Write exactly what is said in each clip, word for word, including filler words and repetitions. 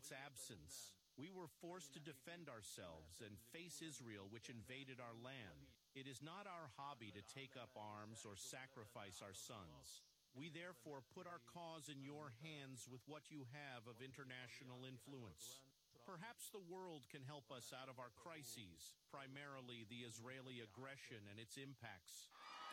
its absence. We were forced to defend ourselves and face Israel, which invaded our land. It is not our hobby to take up arms or sacrifice our sons. We therefore put our cause in your hands with what you have of international influence. Perhaps the world can help us out of our crises, primarily the Israeli aggression and its impacts.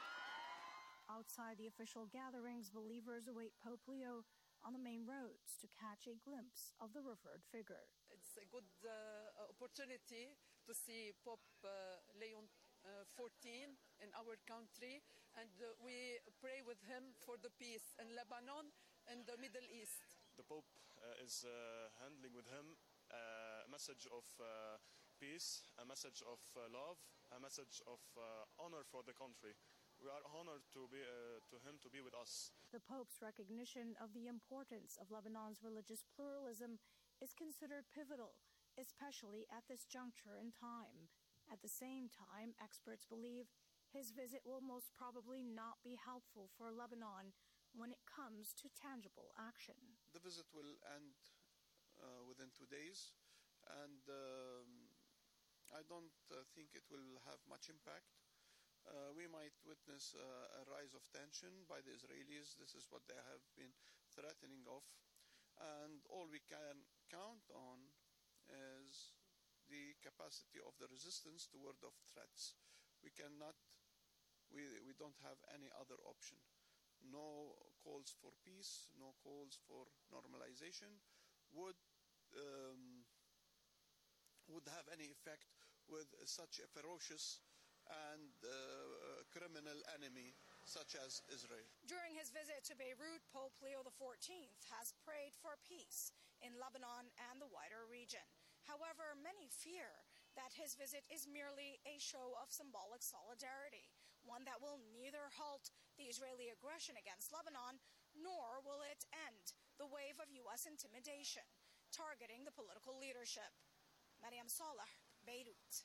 Outside the official gatherings, believers await Pope Leo on the main roads to catch a glimpse of the revered figure. It's a good uh, opportunity to see Pope uh, Leon uh, fourteen in our country, and uh, we pray with him for the peace in Lebanon and the Middle East. The Pope uh, is uh, handling with him a message of uh, peace, a message of uh, love, a message of uh, honor for the country. We are honored to be uh, to him to be with us. The Pope's recognition of the importance of Lebanon's religious pluralism is considered pivotal, especially at this juncture in time. At the same time, experts believe his visit will most probably not be helpful for Lebanon when it comes to tangible action. The visit will end uh, within two days, and um, I don't uh, think it will have much impact. Uh, we might witness uh, a rise of tension by the Israelis. This is what they have been threatening of. And all we can count on is the capacity of the resistance to word of threats. We cannot, we, we don't have any other option. No calls for peace, no calls for normalization would um, would have any effect with such a ferocious and uh, criminal enemy such as Israel. During his visit to Beirut, Pope Leo the fourteenth has prayed for peace in Lebanon and the wider region. However, many fear that his visit is merely a show of symbolic solidarity, one that will neither halt the Israeli aggression against Lebanon, nor will it end the wave of U S intimidation targeting the political leadership. Mariam Saleh, Beirut.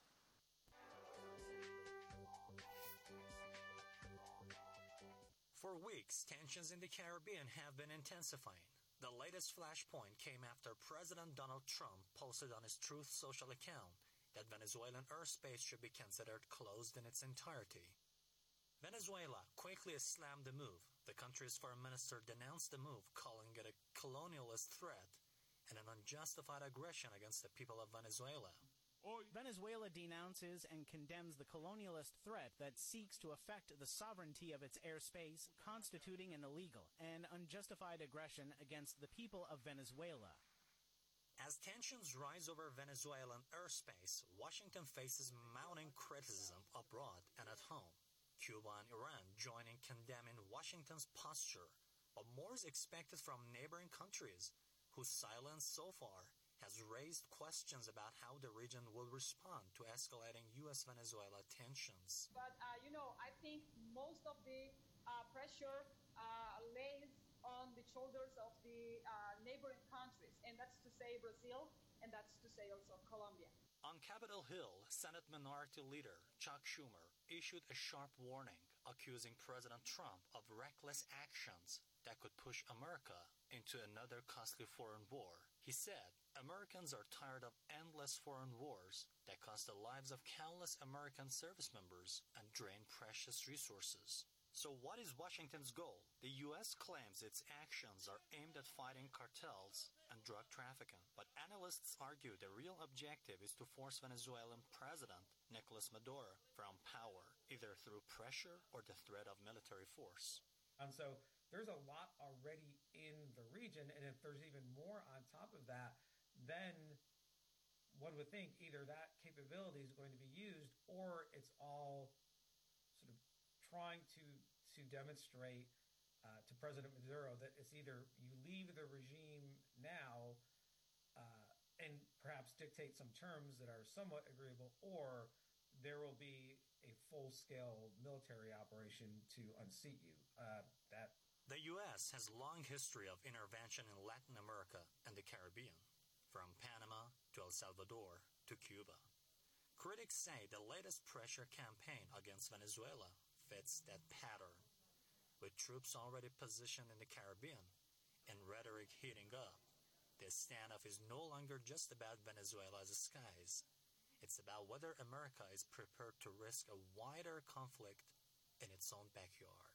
For weeks, tensions in the Caribbean have been intensifying. The latest flashpoint came after President Donald Trump posted on his Truth Social account that Venezuelan airspace should be considered closed in its entirety. Venezuela quickly slammed the move. The country's foreign minister denounced the move, calling it a colonialist threat and an unjustified aggression against the people of Venezuela. Venezuela denounces and condemns the colonialist threat that seeks to affect the sovereignty of its airspace, constituting an illegal and unjustified aggression against the people of Venezuela. As tensions rise over Venezuelan airspace, Washington faces mounting criticism abroad and at home. Cuba and Iran join in condemning Washington's posture, but more is expected from neighboring countries, whose silence so far has raised questions about how the region will respond to escalating U S Venezuela tensions. But, uh, you know, I think most of the uh, pressure uh, lays on the shoulders of the uh, neighboring countries, and that's to say Brazil, and that's to say also Colombia. On Capitol Hill, Senate Minority Leader Chuck Schumer issued a sharp warning, accusing President Trump of reckless actions that could push America into another costly foreign war. He said, Americans are tired of endless foreign wars that cost the lives of countless American service members and drain precious resources. So what is Washington's goal? The U S claims its actions are aimed at fighting cartels and drug trafficking, but analysts argue the real objective is to force Venezuelan President Nicolas Maduro from power, either through pressure or the threat of military force. And so there's a lot already in the region, and if there's even more on top of that, then one would think either that capability is going to be used or it's all sort of trying to to demonstrate uh, to President Maduro that it's either you leave the regime now uh, and perhaps dictate some terms that are somewhat agreeable, or there will be a full-scale military operation to unseat you. Uh, that The U S has a long history of intervention in Latin America and the Caribbean, from Panama to El Salvador to Cuba. Critics say the latest pressure campaign against Venezuela fits that pattern, with troops already positioned in the Caribbean and rhetoric heating up. This standoff is no longer just about Venezuela's skies. It's about whether America is prepared to risk a wider conflict in its own backyard.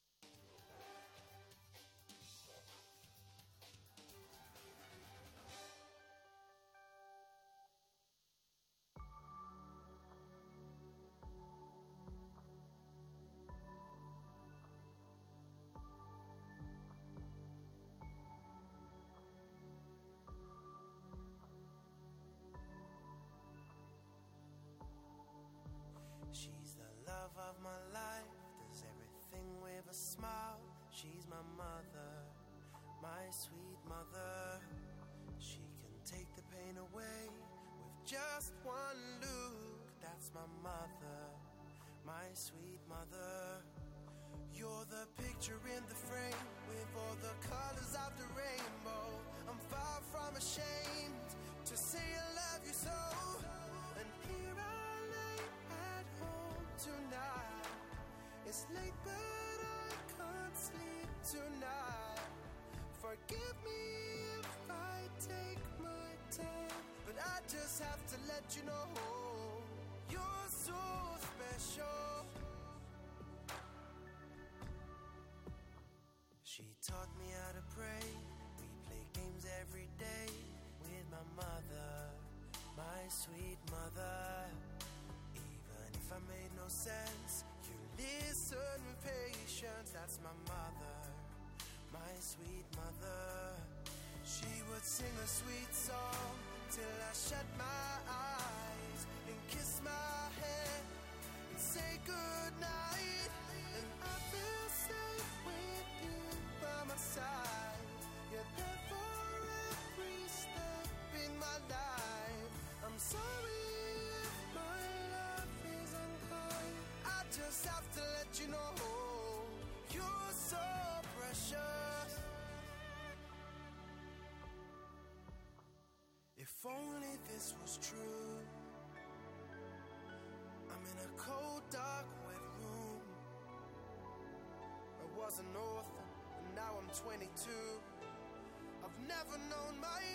She's the love of my life, does everything with a smile. She's my mother, my sweet mother. She can take the pain away with just one look. That's my mother, my sweet mother. You're the picture in the frame with all the colors of the rainbow. I'm far from ashamed to say I love you so. And here I lay at home tonight. It's late but I can't sleep tonight. Forgive me if I take my time, but I just have to let you know you're so special. She taught me how to pray. We play games every day with my mother, my sweet mother. Even if I made no sense, you listen with patience. That's my mother, my sweet mother. She would sing a sweet song till I shut my eyes and kiss my head and say goodnight. And I feel safe with you by my side. You're there for every step in my life. I'm sorry if my love is unkind. I just have to let you know you're so precious. If only this was true. I'm in a cold, dark, wet room. I was an orphan, and now I'm twenty-two. I've never known my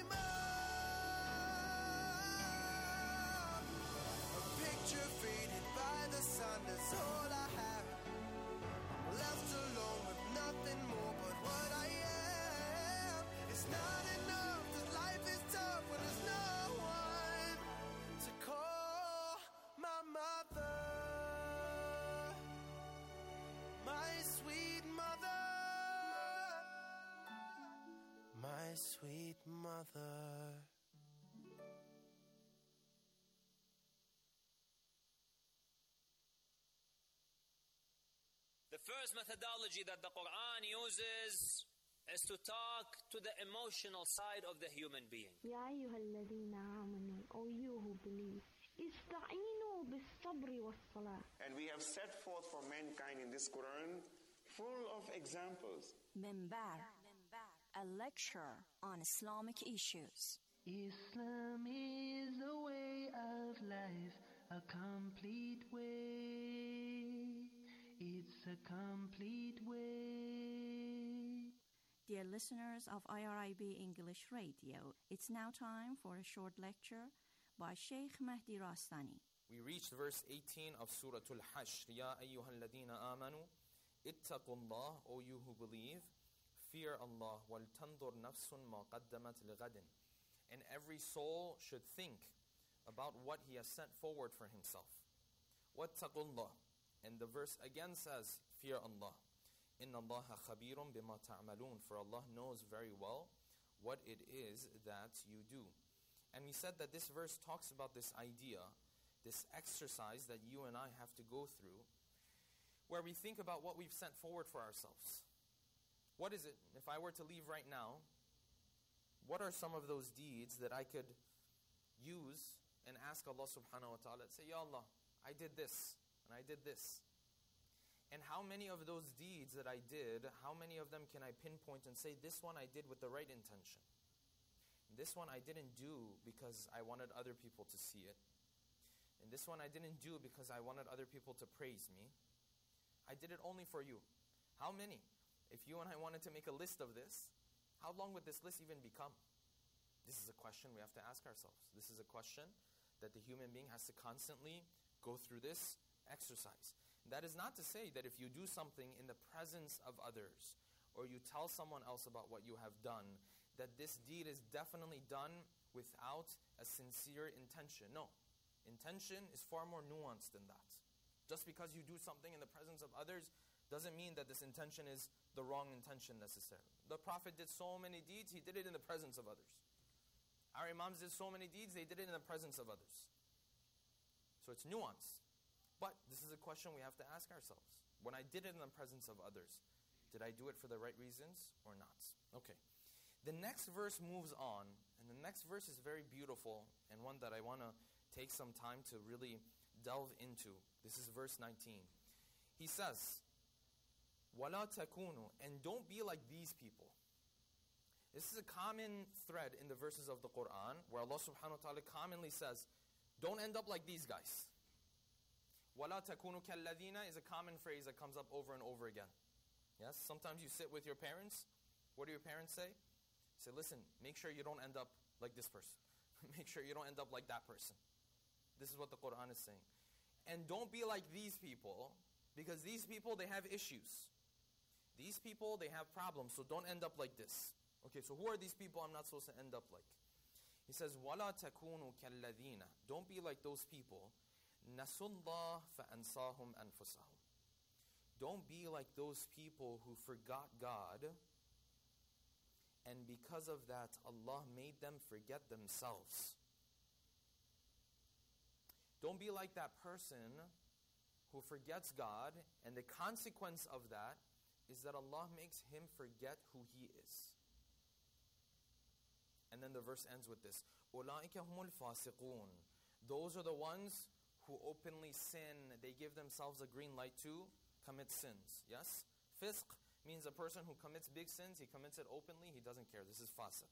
mom. A picture faded by the sun is all I have. I'm left alone with nothing more but what I am. It's not enough, 'cause life is tough when there's no one to call my mother, my sweet mother, my sweet mother. The first methodology that the Quran uses is to talk to the emotional side of the human being. يا أيها الذين آمنوا, O you who believe, استعينوا بالصبر والصلاة. And we have set forth for mankind in this Quran full of examples. Minbar, a lecture on Islamic issues. Islam is a way of life, a complete way. It's a complete way. Dear listeners of I R I B English Radio, it's now time for a short lecture by Sheikh Mahdi Rastani. We reached verse eighteen of Surah Al-Hashr. Ya ayyuhal ladina amanu, ittaqullah, O you who believe, fear Allah, wal tandur nafsun ma qaddamat lighadin. And every soul should think about what he has sent forward for himself. Wattaqullah. And the verse again says, fear Allah. Inna Allaha khabirun bima ta'malun. For Allah knows very well what it is that you do. And we said that this verse talks about this idea, this exercise that you and I have to go through, where we think about what we've sent forward for ourselves. What is it, if I were to leave right now, what are some of those deeds that I could use and ask Allah subhanahu wa ta'ala, say, Ya Allah, I did this, and I did this. And how many of those deeds that I did, how many of them can I pinpoint and say, this one I did with the right intention. This one I didn't do because I wanted other people to see it. And this one I didn't do because I wanted other people to praise me. I did it only for you. How many? If you and I wanted to make a list of this, how long would this list even become? This is a question we have to ask ourselves. This is a question that the human being has to constantly go through this exercise. That is not to say that if you do something in the presence of others, or you tell someone else about what you have done, that this deed is definitely done without a sincere intention. No. Intention is far more nuanced than that. Just because you do something in the presence of others doesn't mean that this intention is the wrong intention necessarily. The Prophet did so many deeds, he did it in the presence of others. Our Imams did so many deeds, they did it in the presence of others. So it's nuanced. But this is a question we have to ask ourselves. When I did it in the presence of others, did I do it for the right reasons or not? Okay. The next verse moves on, and the next verse is very beautiful, and one that I want to take some time to really delve into. This is verse nineteen. He says, وَلَا تَكُونُوا, and don't be like these people. This is a common thread in the verses of the Quran, where Allah subhanahu wa ta'ala commonly says, don't end up like these guys. وَلَا تَكُونُوا كَالَّذِينَ is a common phrase that comes up over and over again. Yes, sometimes you sit with your parents. What do your parents say? Say, listen, make sure you don't end up like this person. Make sure you don't end up like that person. This is what the Quran is saying. And don't be like these people, because these people, they have issues. These people, they have problems, so don't end up like this. Okay, so who are these people I'm not supposed to end up like? He says, وَلَا تَكُونُوا كَالَّذِينَ, don't be like those people. نَسُوا اللَّهَ فَأَنْسَاهُمْ أَنفُسَهُمْ, don't be like those people who forgot God, and because of that, Allah made them forget themselves. Don't be like that person who forgets God, and the consequence of that is that Allah makes him forget who He is. And then the verse ends with this, أُولَٰئِكَ هُمُ الْفَاسِقُونَ, those are the ones who openly sin. They give themselves a green light to commit sins. Yes? Fisq means a person who commits big sins, he commits it openly, he doesn't care. This is fasiq.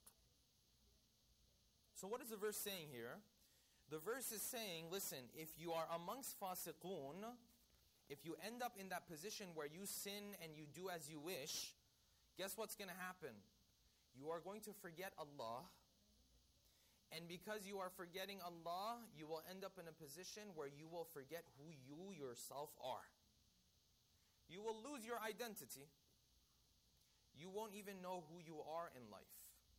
So what is the verse saying here? The verse is saying, listen, if you are amongst fasiqun, if you end up in that position where you sin and you do as you wish, guess what's going to happen? You are going to forget Allah. And because you are forgetting Allah, you will end up in a position where you will forget who you yourself are. You will lose your identity. You won't even know who you are in life.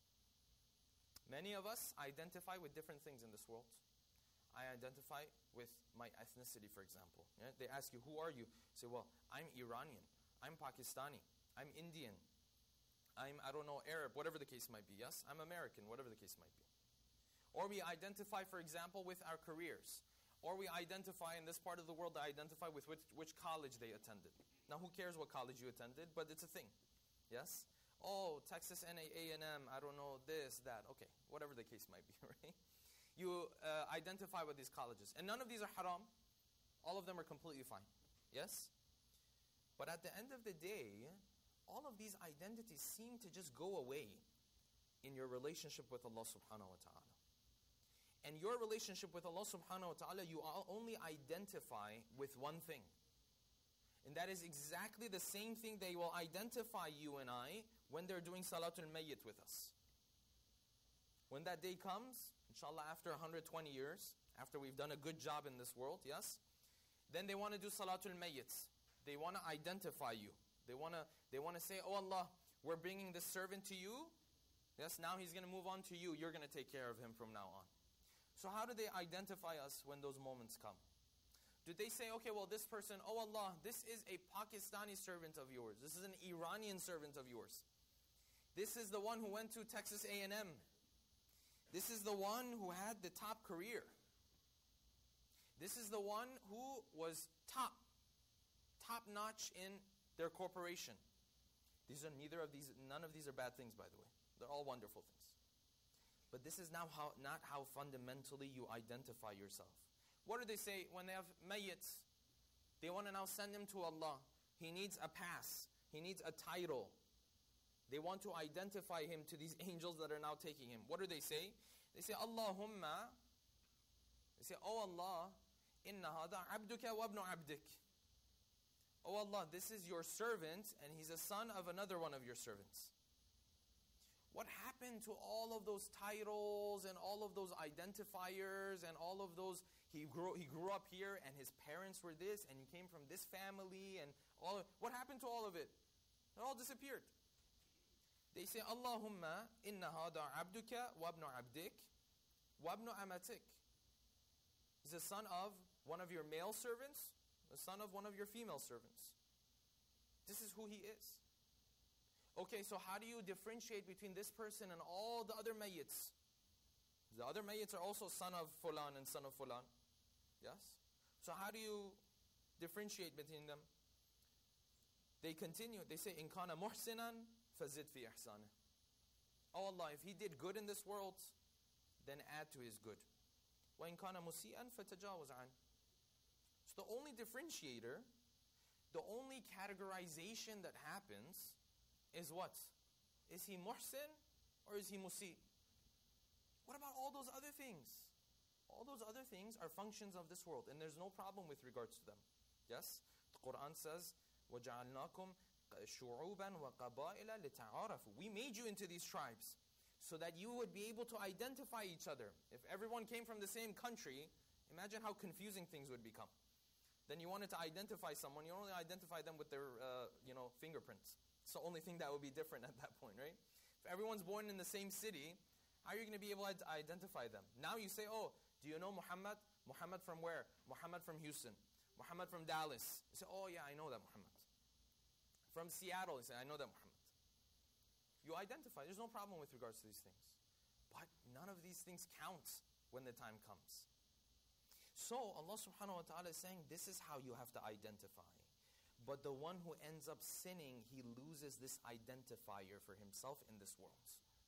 Many of us identify with different things in this world. I identify with my ethnicity, for example. Yeah? They ask you, who are you? You say, well, I'm Iranian. I'm Pakistani. I'm Indian. I'm, I don't know, Arab, whatever the case might be. Yes, I'm American, whatever the case might be. Or we identify, for example, with our careers. Or we identify, in this part of the world, they identify with which, which college they attended. Now, who cares what college you attended, but it's a thing. Yes? Oh, Texas A and M, I don't know, this, that. Okay, whatever the case might be, right? You uh, identify with these colleges. And none of these are haram. All of them are completely fine. Yes? But at the end of the day, all of these identities seem to just go away in your relationship with Allah subhanahu wa ta'ala. And your relationship with Allah subhanahu wa ta'ala, you only identify with one thing. And that is exactly the same thing they will identify you and I when they're doing Salatul Mayyit with us. When that day comes, inshallah after one hundred twenty years, after we've done a good job in this world, yes? Then they want to do Salatul Mayyit. They want to identify you. They want to they want to say, oh Allah, we're bringing this servant to you. Yes, now he's going to move on to you. You're going to take care of him from now on. So how do they identify us when those moments come? Do they say, okay, well, this person, oh Allah, this is a Pakistani servant of yours. This is an Iranian servant of yours. This is the one who went to Texas A and M. This is the one who had the top career. This is the one who was top, top notch in their corporation. These are neither of these, none of these are bad things, by the way. They're all wonderful things. But this is now how, not how fundamentally you identify yourself. What do they say when they have mayyits? They want to now send him to Allah. He needs a pass. He needs a title. They want to identify him to these angels that are now taking him. What do they say? They say, Allahumma. They say, oh Allah, inna hada abduka wa abnu abdik. Oh Allah, this is your servant and he's a son of another one of your servants. What happened to all of those titles and all of those identifiers and all of those, he grew, he grew up here and his parents were this and you came from this family and all of, what happened to all of it? It all disappeared. They say, Allahumma inna hada abduka wa ibnu abdik wa ibnu amatik. He's the son of one of your male servants, the son of one of your female servants. This is who he is. Okay, so how do you differentiate between this person and all the other mayyits? The other mayyits are also son of fulan and son of fulan. Yes? So how do you differentiate between them? They continue, they say, إِن كَانَ مُحْسِنًا فَزِدْ فِي إِحْسَانِهِ. Oh Allah, if he did good in this world, then add to his good. وَإِن كَانَ مُسِيئًا فَتَجَاوَزْ عَنْهُ. So the only differentiator, the only categorization that happens is what? Is he muhsin or is he musi? What about all those other things? All those other things are functions of this world and there's no problem with regards to them. Yes? The Quran says, وَجَعَلْنَاكُمْ شُعُوبًا وَقَبَائِلَ لِتَعَارَفُوا. We made you into these tribes so that you would be able to identify each other. If everyone came from the same country, imagine how confusing things would become. Then you wanted to identify someone, you only identify them with their uh, you know, fingerprints. It's the only thing that would be different at that point, right? If everyone's born in the same city, how are you going to be able to identify them? Now you say, oh, do you know Muhammad? Muhammad from where? Muhammad from Houston. Muhammad from Dallas. You say, oh yeah, I know that Muhammad. From Seattle, you say, I know that Muhammad. You identify, there's no problem with regards to these things. But none of these things count when the time comes. So Allah subhanahu wa ta'ala is saying, this is how you have to identify. But the one who ends up sinning, he loses this identifier for himself in this world.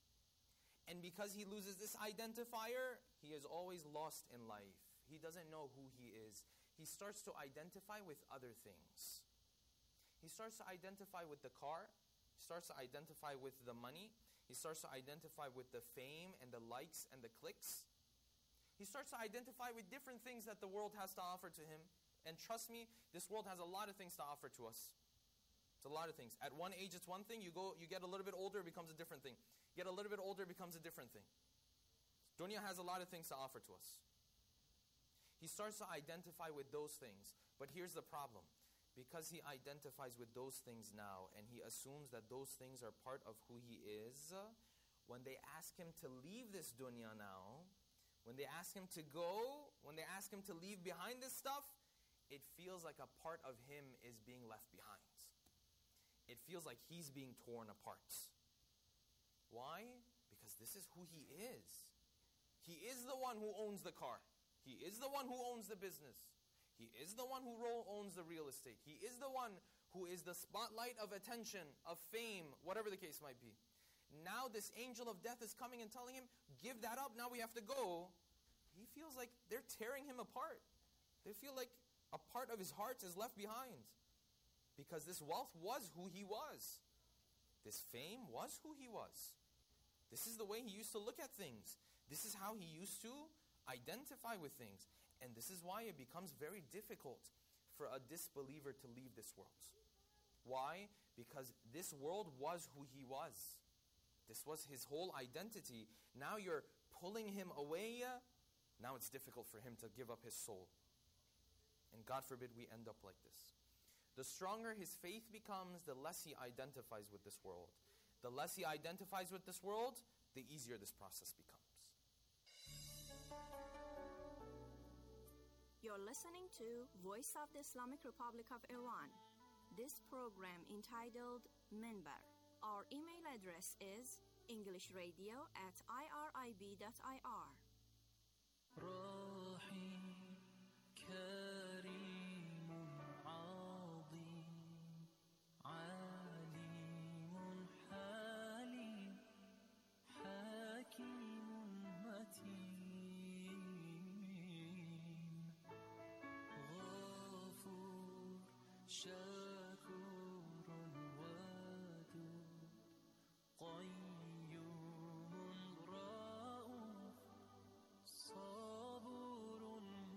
And because he loses this identifier, he is always lost in life. He doesn't know who he is. He starts to identify with other things. He starts to identify with the car. He starts to identify with the money. He starts to identify with the fame and the likes and the clicks. He starts to identify with different things that the world has to offer to him. And trust me, this world has a lot of things to offer to us. It's a lot of things. At one age, it's one thing. You go, you get a little bit older, it becomes a different thing. Get a little bit older, it becomes a different thing. Dunya has a lot of things to offer to us. He starts to identify with those things. But here's the problem. Because he identifies with those things now, and he assumes that those things are part of who he is, when they ask him to leave this dunya now, when they ask him to go, when they ask him to leave behind this stuff, it feels like a part of him is being left behind. It feels like he's being torn apart. Why? Because this is who he is. He is the one who owns the car. He is the one who owns the business. He is the one who owns the real estate. He is the one who is the spotlight of attention, of fame, whatever the case might be. Now this angel of death is coming and telling him, give that up, now we have to go. He feels like they're tearing him apart. They feel like a part of his heart is left behind. Because this wealth was who he was. This fame was who he was. This is the way he used to look at things. This is how he used to identify with things. And this is why it becomes very difficult for a disbeliever to leave this world. Why? Because this world was who he was. This was his whole identity. Now you're pulling him away. Now it's difficult for him to give up his soul. And God forbid we end up like this. The stronger his faith becomes, the less he identifies with this world. The less he identifies with this world, the easier this process becomes. You're listening to Voice of the Islamic Republic of Iran. This program entitled Minbar. Our email address is englishradio at irib dot i r. صبور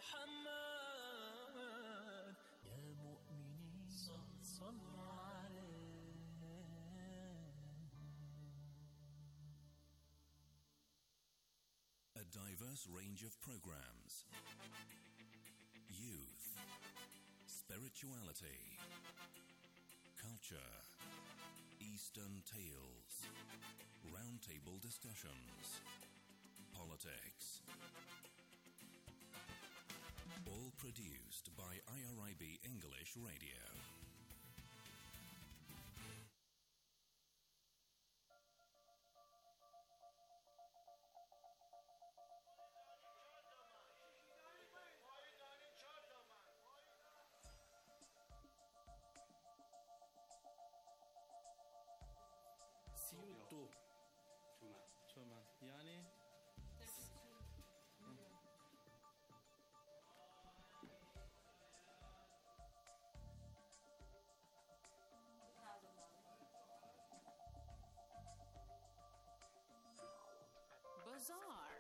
محمد يا مؤمنين صلوا عليه. A diverse range of programs. Youth, spirituality, culture, Eastern tales, roundtable discussions, politics. All produced by I R I B English Radio. سيوتو شومان يعني Bazaar.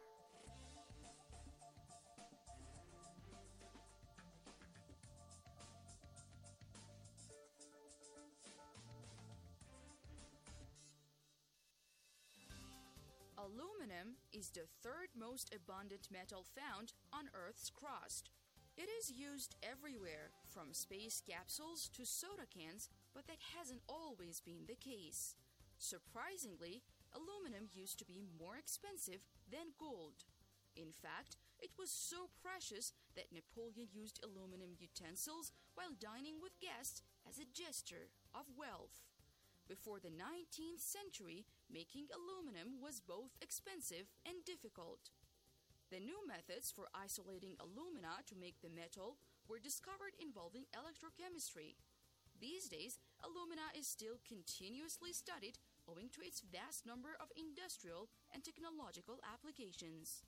Aluminum is the third most abundant metal found on Earth's crust. It is used everywhere, from space capsules to soda cans, but that hasn't always been the case. Surprisingly, aluminum used to be more expensive than gold. In fact, it was so precious that Napoleon used aluminum utensils while dining with guests as a gesture of wealth. Before the nineteenth century, making aluminum was both expensive and difficult. The new methods for isolating alumina to make the metal were discovered involving electrochemistry. These days, alumina is still continuously studied owing to its vast number of industrial and technological applications.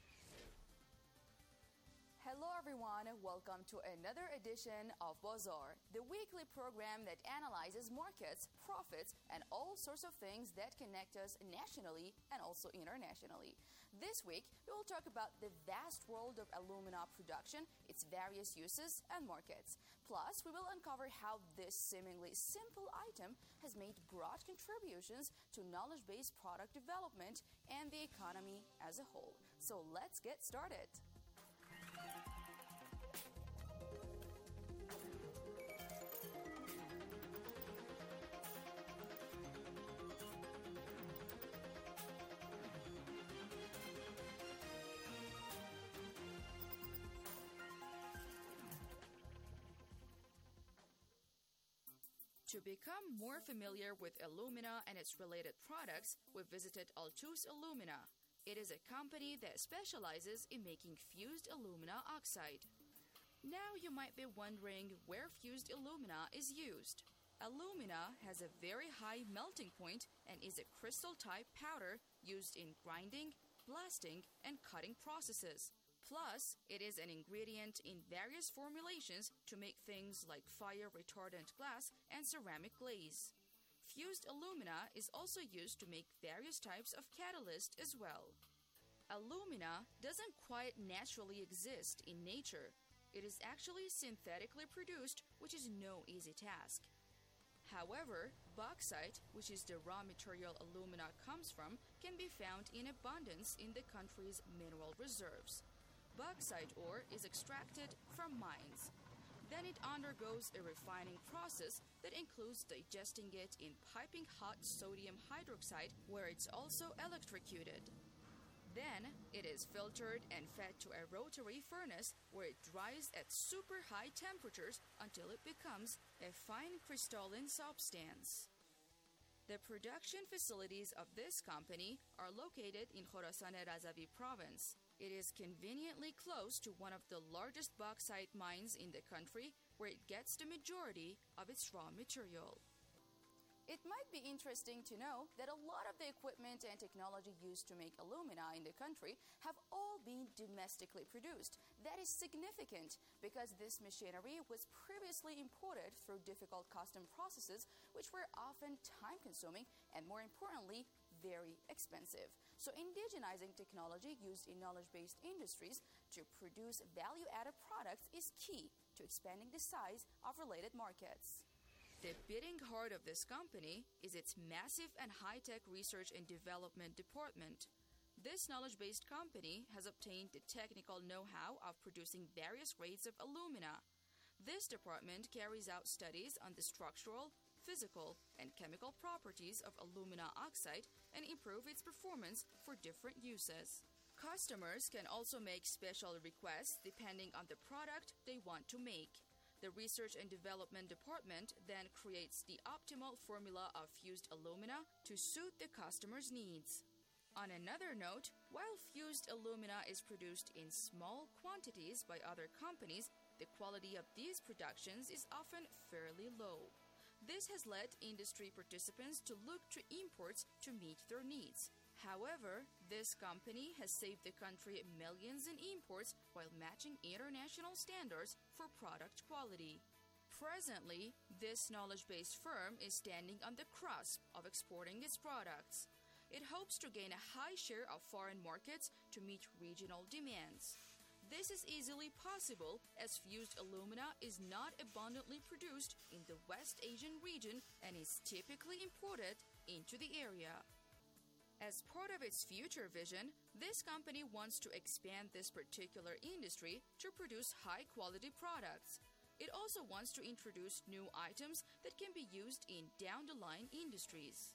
Hello everyone, welcome to another edition of Bazaar, the weekly program that analyzes markets, profits, and all sorts of things that connect us nationally and also internationally. This week, we will talk about the vast world of alumina production, its various uses and markets. Plus, we will uncover how this seemingly simple item has made broad contributions to knowledge-based product development and the economy as a whole. So let's get started. To become more familiar with alumina and its related products, we visited Altus Alumina. It is a company that specializes in making fused alumina oxide. Now you might be wondering where fused alumina is used. Alumina has a very high melting point and is a crystal-type powder used in grinding, blasting, and cutting processes. Plus, it is an ingredient in various formulations to make things like fire-retardant glass and ceramic glaze. Fused alumina is also used to make various types of catalyst as well. Alumina doesn't quite naturally exist in nature. It is actually synthetically produced, which is no easy task. However, bauxite, which is the raw material alumina comes from, can be found in abundance in the country's mineral reserves. Bauxite ore is extracted from mines. Then it undergoes a refining process that includes digesting it in piping hot sodium hydroxide, where it's also electrocuted. Then it is filtered and fed to a rotary furnace where it dries at super high temperatures until it becomes a fine crystalline substance. The production facilities of this company are located in Khorasan-e-Razavi province. It is conveniently close to one of the largest bauxite mines in the country, where it gets the majority of its raw material. It might be interesting to know that a lot of the equipment and technology used to make alumina in the country have all been domestically produced. That is significant because this machinery was previously imported through difficult custom processes, which were often time-consuming and, more importantly, very expensive. So indigenizing technology used in knowledge-based industries to produce value-added products is key to expanding the size of related markets. The beating heart of this company is its massive and high-tech research and development department. This knowledge-based company has obtained the technical know-how of producing various grades of alumina. This department carries out studies on the structural, physical, and chemical properties of alumina oxide and improve its performance for different uses. Customers can also make special requests depending on the product they want to make. The Research and Development Department then creates the optimal formula of fused alumina to suit the customer's needs. On another note, while fused alumina is produced in small quantities by other companies, the quality of these productions is often fairly low. This has led industry participants to look to imports to meet their needs. However, this company has saved the country millions in imports while matching international standards for product quality. Presently, this knowledge-based firm is standing on the cusp of exporting its products. It hopes to gain a high share of foreign markets to meet regional demands. This is easily possible as fused alumina is not abundantly produced in the West Asian region and is typically imported into the area. As part of its future vision, this company wants to expand this particular industry to produce high-quality products. It also wants to introduce new items that can be used in down-the-line industries.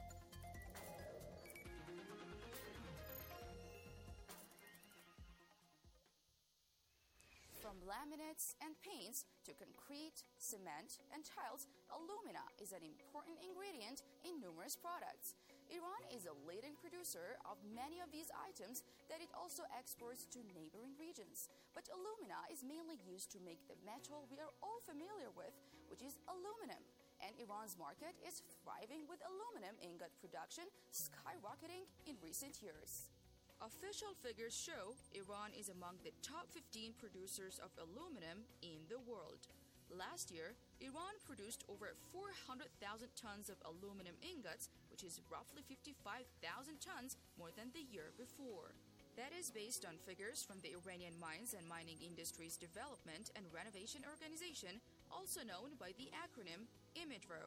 From laminates and paints to concrete, cement, and tiles, alumina is an important ingredient in numerous products. Iran is a leading producer of many of these items that it also exports to neighboring regions. But alumina is mainly used to make the metal we are all familiar with, which is aluminum. And Iran's market is thriving with aluminum ingot production skyrocketing in recent years. Official figures show Iran is among the top fifteen producers of aluminum in the world. Last year, Iran produced over four hundred thousand tons of aluminum ingots, which is roughly fifty-five thousand tons more than the year before. That is based on figures from the Iranian Mines and Mining Industries Development and Renovation Organization, also known by the acronym IMIDRO.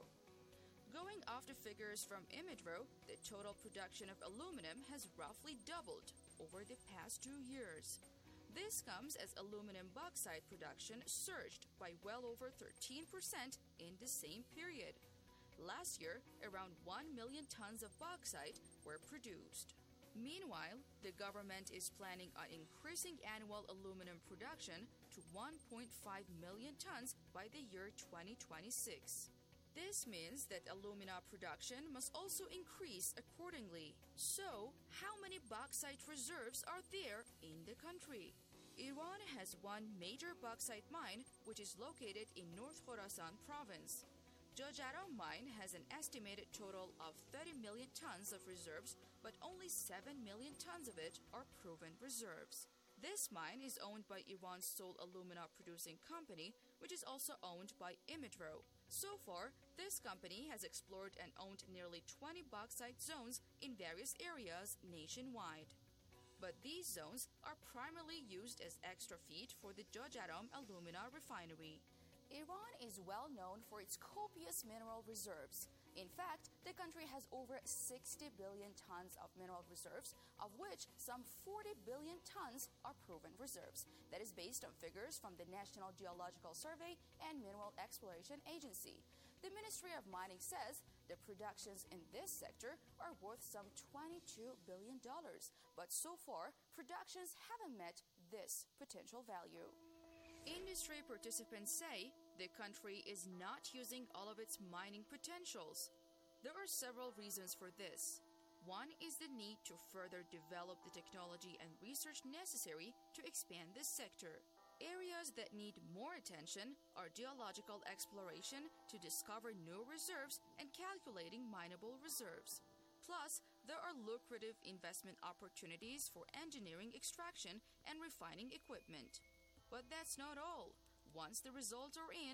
Going off the figures from IMIDRO, the total production of aluminum has roughly doubled over the past two years. This comes as aluminum bauxite production surged by well over thirteen percent in the same period. Last year, around one million tons of bauxite were produced. Meanwhile, the government is planning on increasing annual aluminum production to one point five million tons by the year twenty twenty-six. This means that alumina production must also increase accordingly. So, how many bauxite reserves are there in the country? Iran has one major bauxite mine, which is located in North Khorasan province. Jojaram mine has an estimated total of thirty million tons of reserves, but only seven million tons of it are proven reserves. This mine is owned by Iran's sole alumina producing company, which is also owned by IMIDRO. So far, this company has explored and owned nearly twenty bauxite zones in various areas nationwide. But these zones are primarily used as extra feed for the Jojaram alumina refinery. Iran is well known for its copious mineral reserves. In fact, the country has over sixty billion tons of mineral reserves, of which some forty billion tons are proven reserves. That is based on figures from the National Geological Survey and Mineral Exploration Agency. The Ministry of Mining says the productions in this sector are worth some twenty-two billion dollars, but so far, productions haven't met this potential value. Industry participants say the country is not using all of its mining potentials. There are several reasons for this. One is the need to further develop the technology and research necessary to expand this sector. Areas that need more attention are geological exploration to discover new reserves and calculating mineable reserves. Plus, there are lucrative investment opportunities for engineering extraction and refining equipment. But that's not all. Once the results are in,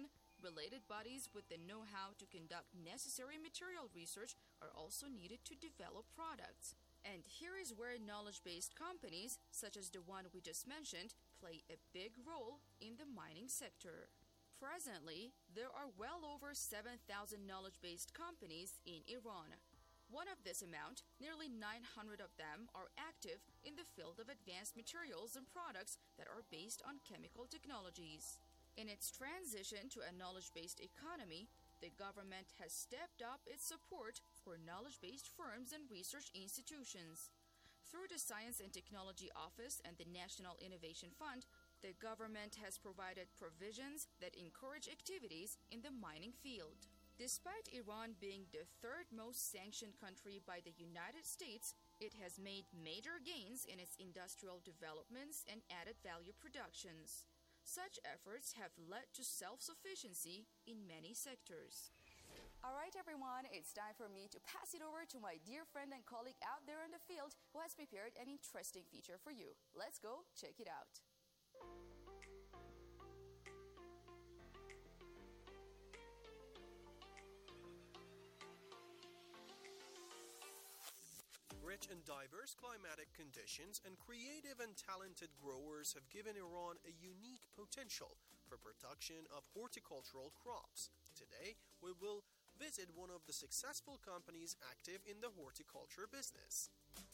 Related bodies with the know-how to conduct necessary material research are also needed to develop products. And here is where knowledge-based companies, such as the one we just mentioned, play a big role in the mining sector. Presently, there are well over seven thousand knowledge-based companies in Iran. One of this amount, nearly nine hundred of them, are active in the field of advanced materials and products that are based on chemical technologies. In its transition to a knowledge-based economy, the government has stepped up its support for knowledge-based firms and research institutions. Through the Science and Technology Office and the National Innovation Fund, the government has provided provisions that encourage activities in the mining field. Despite Iran being the third most sanctioned country by the United States, it has made major gains in its industrial developments and added value productions. Such efforts have led to self-sufficiency in many sectors. All right, everyone, it's time for me to pass it over to my dear friend and colleague out there in the field who has prepared an interesting feature for you. Let's go check it out. Rich and diverse climatic conditions and creative and talented growers have given Iran a unique potential for production of horticultural crops. Today, we will visit one of the successful companies active in the horticulture business.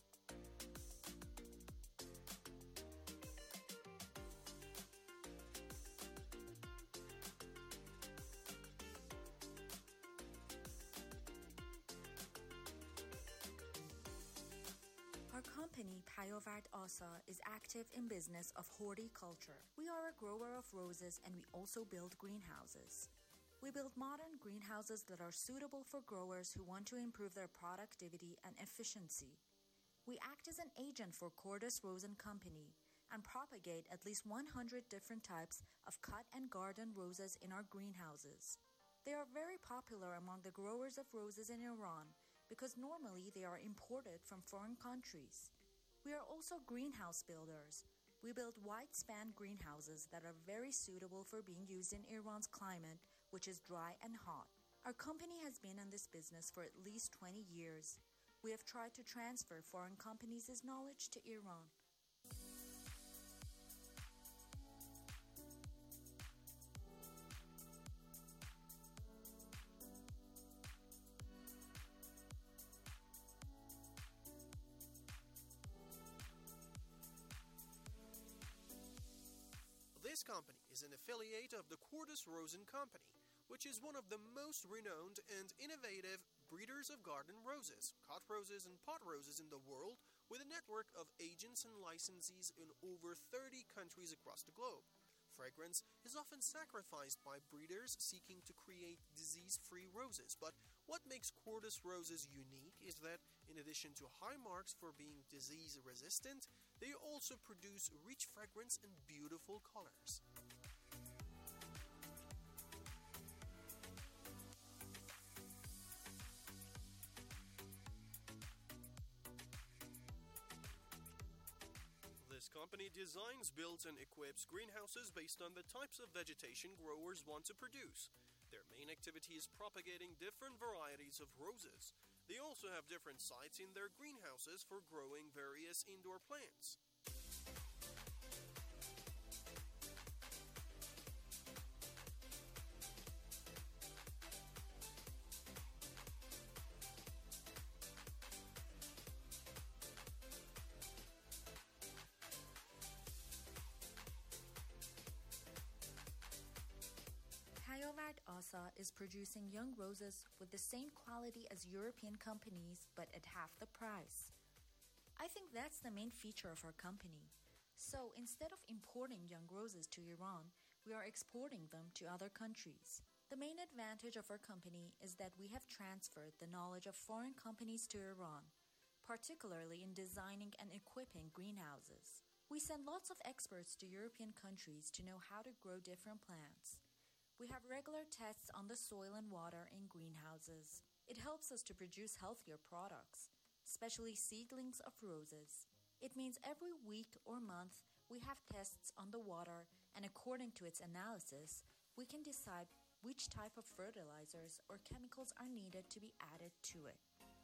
Our company, Payovard Asa, is active in business of horticulture. We are a grower of roses and we also build greenhouses. We build modern greenhouses that are suitable for growers who want to improve their productivity and efficiency. We act as an agent for Cordis Rose and Company and propagate at least one hundred different types of cut and garden roses in our greenhouses. They are very popular among the growers of roses in Iran because normally they are imported from foreign countries. We are also greenhouse builders. We build wide-span greenhouses that are very suitable for being used in Iran's climate, which is dry and hot. Our company has been in this business for at least twenty years. We have tried to transfer foreign companies' knowledge to Iran. This company is an affiliate of the Cordis Rose and Company, which is one of the most renowned and innovative breeders of garden roses, cut roses, and pot roses in the world, with a network of agents and licensees in over thirty countries across the globe. Fragrance is often sacrificed by breeders seeking to create disease-free roses, but what makes Cordis roses unique is that, in addition to high marks for being disease-resistant, they also produce rich fragrance and beautiful colors. This company designs, builds, and equips greenhouses based on the types of vegetation growers want to produce. Their main activity is propagating different varieties of roses. They also have different sites in their greenhouses for growing various indoor plants. Payovard Asa is producing young roses with the same quality as European companies, but at half the price. I think that's the main feature of our company. So instead of importing young roses to Iran, we are exporting them to other countries. The main advantage of our company is that we have transferred the knowledge of foreign companies to Iran, particularly in designing and equipping greenhouses. We send lots of experts to European countries to know how to grow different plants. We have regular tests on the soil and water in greenhouses. It helps us to produce healthier products, especially seedlings of roses. It means every week or month we have tests on the water, and according to its analysis, we can decide which type of fertilizers or chemicals are needed to be added to it.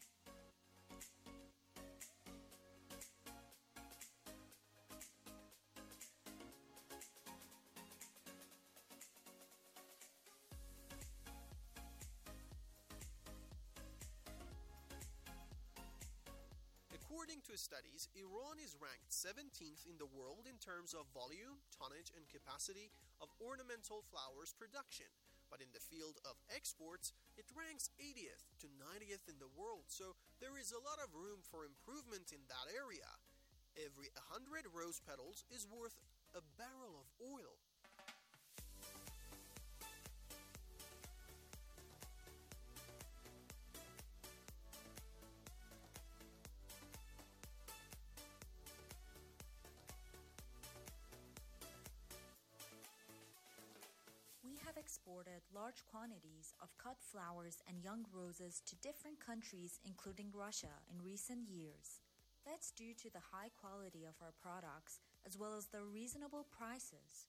According to studies, Iran is ranked seventeenth in the world in terms of volume, tonnage, and capacity of ornamental flowers production. But in the field of exports, it ranks eightieth to ninetieth in the world, so there is a lot of room for improvement in that area. Every one hundred rose petals is worth a barrel of oil. We have exported large quantities of cut flowers and young roses to different countries, including Russia, in recent years. That's due to the high quality of our products as well as the reasonable prices.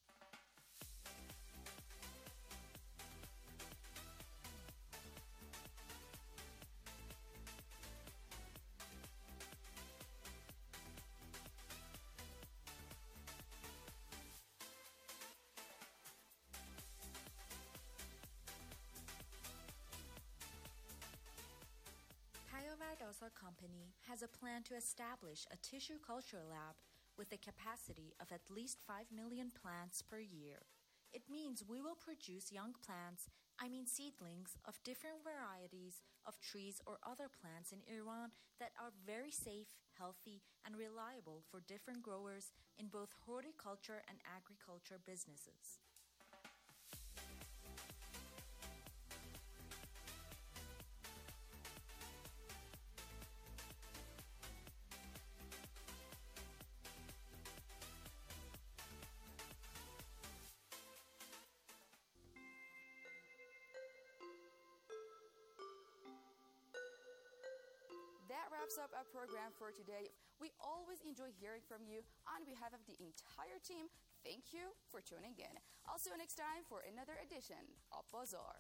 Payovard Company has a plan to establish a tissue culture lab with a capacity of at least five million plants per year. It means we will produce young plants, I mean seedlings, of different varieties of trees or other plants in Iran that are very safe, healthy, and reliable for different growers in both horticulture and agriculture businesses. That wraps up our program for today. We always enjoy hearing from you. On behalf of the entire team, thank you for tuning in. I'll see you next time for another edition of Bazaar.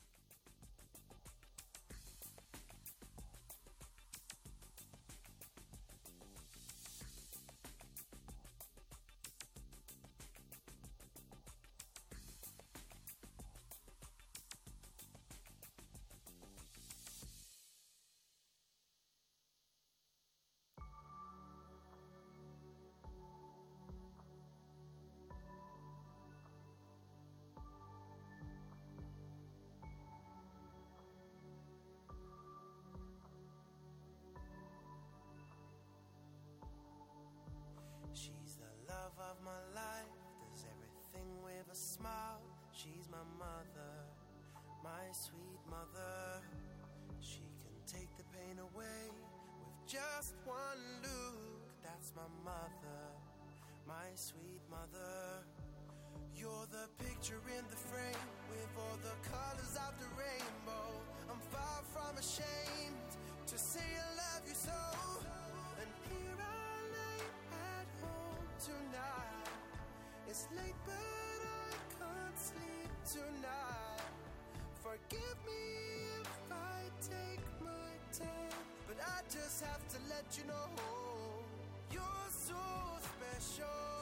She's the love of my life, does everything with a smile. She's my mother, my sweet mother. She can take the pain away with just one look. That's my mother, my sweet mother. You're the picture in the frame with all the colors of the rainbow. I'm far from ashamed to say I love you so. And here I lay at home tonight. It's late but I can't sleep tonight. Forgive me if I take my time, but I just have to let you know you're so special.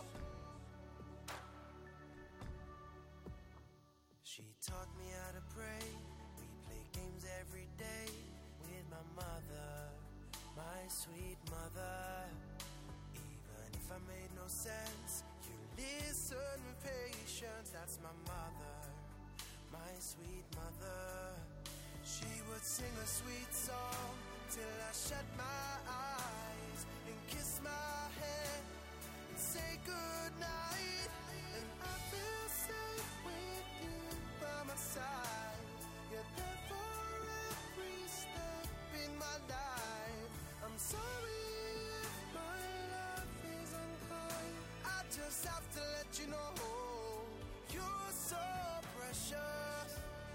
She taught me how to pray. We play games every day with my mother, my sweet mother. Even if I made no sense, you listen with patience. That's my mother, my sweet mother. She would sing a sweet song till I shut my eyes and kiss my head and say goodnight. And I feel safe with you by my side. You're there for every step in my life. I'm sorry if my love is unkind. I just have to let you know you're so precious.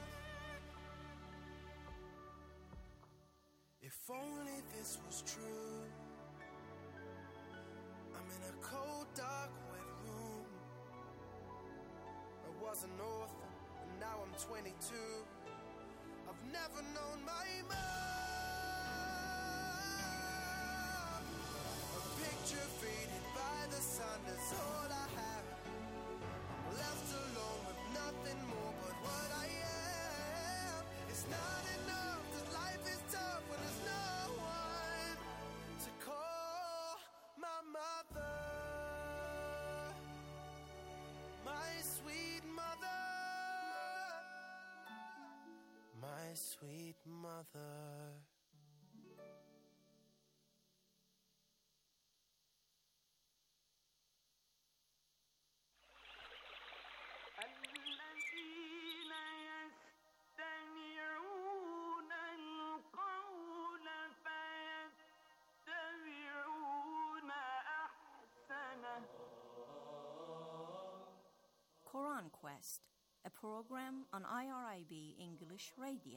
If only this was true. I'm in a cold, dark, wet room. I was an orphan, and now I'm I'm twenty-two. I've never known my mom. A picture faded by the sun is all I have. I'm left alone with nothing more but what I am. It's not enough, 'cause life is tough when there's no one to call my mother. My sweet mother. My sweet mother. الذين يستمعون القول فيتبعون أحسنه. Quran Quest, a program on I R I B English Radio.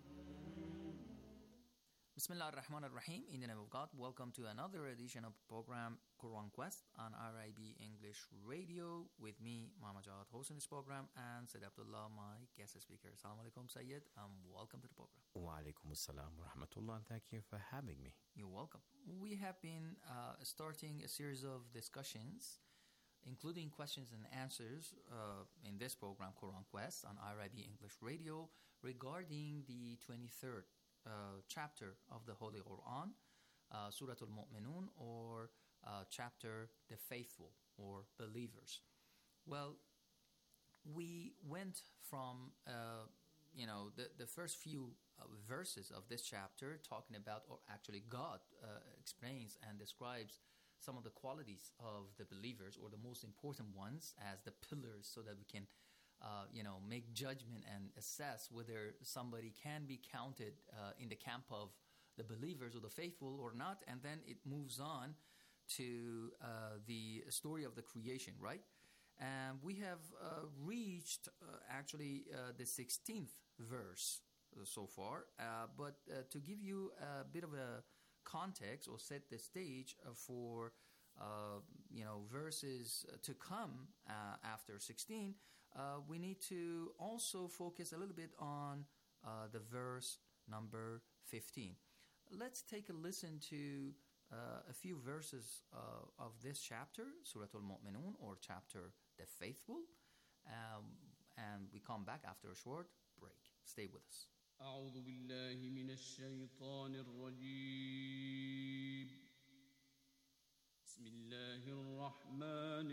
Bismillah ar-Rahman ar-Rahim. In the name of God, welcome to another edition of the program Quran Quest on I R I B English Radio with me, Muhammad Jawad, hosting this program, and Sayyid Abdullah, my guest speaker. Assalamu alaikum, Sayyid, and welcome to the program. Wa alaikum assalam wa rahmatullah, and thank you for having me. You're welcome. We have been uh, starting a series of discussions, including questions and answers uh, in this program, Quran Quest, on I R I B English Radio, regarding the twenty-third uh, chapter of the Holy Quran, uh, Surah Al-Mu'minun, or uh, chapter The Faithful, or Believers. Well, we went from, uh, you know, the, the first few uh, verses of this chapter talking about, or actually God uh, explains and describes some of the qualities of the believers, or the most important ones, as the pillars, so that we can, uh, you know, make judgment and assess whether somebody can be counted uh, in the camp of the believers or the faithful or not. And then it moves on to uh, the story of the creation, right? And we have uh, reached uh, actually uh, the sixteenth verse uh, so far. Uh, but uh, to give you a bit of a context, or set the stage uh, for uh, you know verses to come uh, after sixteen, uh, we need to also focus a little bit on uh, the verse number fifteen. Let's take a listen to uh, a few verses uh, of this chapter, Surah Al-Mu'minun, or chapter The Faithful, um, and we come back after a short break. Stay with us. أعوذ بالله من الشيطان الرجيم بسم الله الرحمن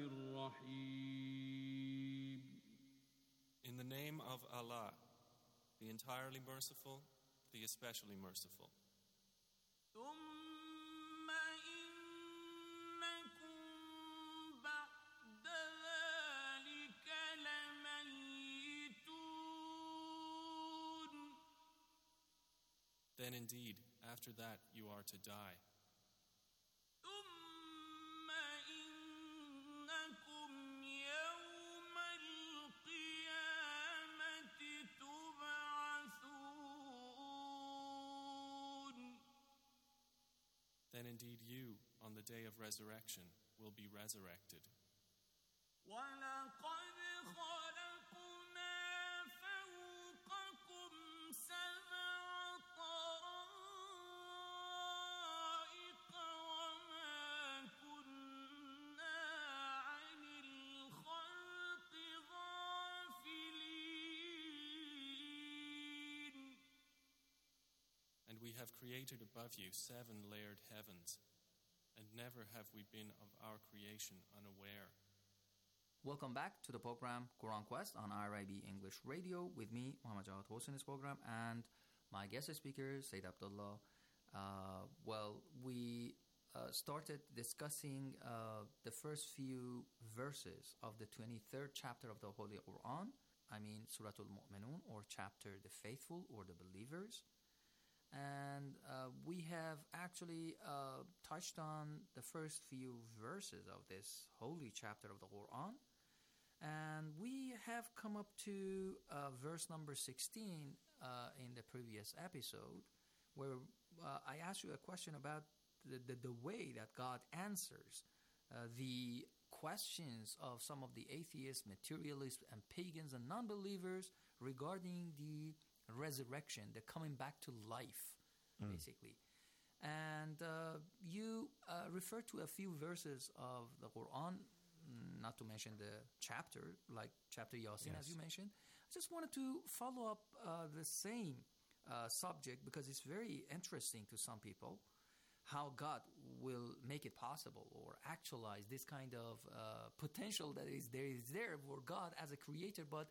الرحيم. In the name of Allah, the entirely merciful, the especially merciful. ثم إنكم بعد ذلك لميتون. Then indeed, after that, you are to die. ثم إنكم يوم القيامة تبعثون. Then indeed you, on the day of resurrection, will be resurrected. ولقد خلقنا فوقكم سبع طرائق وما كنا عن الخلق غافلين. And we have created above you seven layered heavens, and never have we been of our creation unaware. Welcome back to the program Quran Quest on I R I B English Radio with me, Muhammad Jawad, hosting this program, and my guest speaker, Sayyid Abdullah. Uh, well, we uh, started discussing uh, the first few verses of the twenty-third chapter of the Holy Quran. I mean, Surah Al-Mu'minun, or chapter The Faithful, or the Believers. And uh, we have actually uh, touched on the first few verses of this holy chapter of the Quran. And we have come up to uh, verse number sixteen uh, in the previous episode, where uh, I asked you a question about the, the, the way that God answers uh, the questions of some of the atheists, materialists, and pagans and non-believers regarding the resurrection, the coming back to life, Mm. basically. And uh, you uh, refer to a few verses of the Quran, mm, not to mention the chapter, like chapter Yasin, Yes. as you mentioned. I just wanted to follow up uh, the same uh, subject because it's very interesting to some people how God will make it possible or actualize this kind of uh, potential that is there is there for God as a creator, but